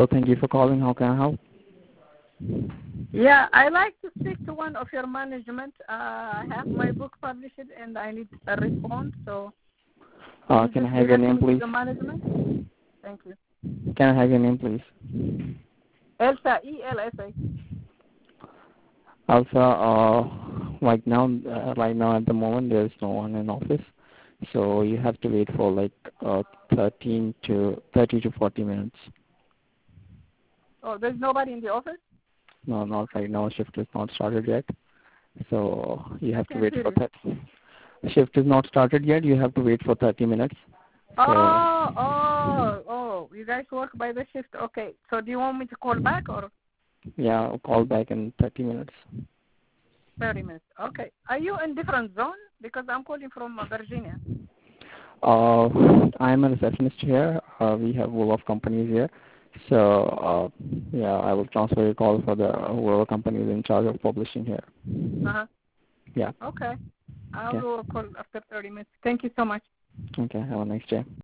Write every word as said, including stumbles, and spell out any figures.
Thank you for calling. How can I help? Yeah, I like to speak to one of your management. Uh, I have my book published and I need a response. So can Uh, you can I just have your direct name, me to please? the management? Thank you. Can I have your name, please? Elsa, E L S A. Also, uh, right now, uh, right now at the moment, there's no one in office, so you have to wait for like uh, thirteen to thirty to forty minutes. Oh, there's nobody in the office? No, not right now. Shift is not started yet, so you I have to can't wait hear for you. thirty. Shift is not started yet. You have to wait for thirty minutes. So Oh, oh, oh, you guys work by the shift. Okay. So do you want me to call back or yeah, I'll call back in thirty minutes. thirty minutes? Okay. Are you in different zone? Because I'm calling from uh, Virginia. Uh, I'm a receptionist here. Uh, we have Wolof companies here. So, uh, yeah, I will transfer your call for the whoever company is in charge of publishing here. Uh-huh. Yeah. Okay. I Okay. will call after thirty minutes. Thank you so much. Okay. Have a nice day.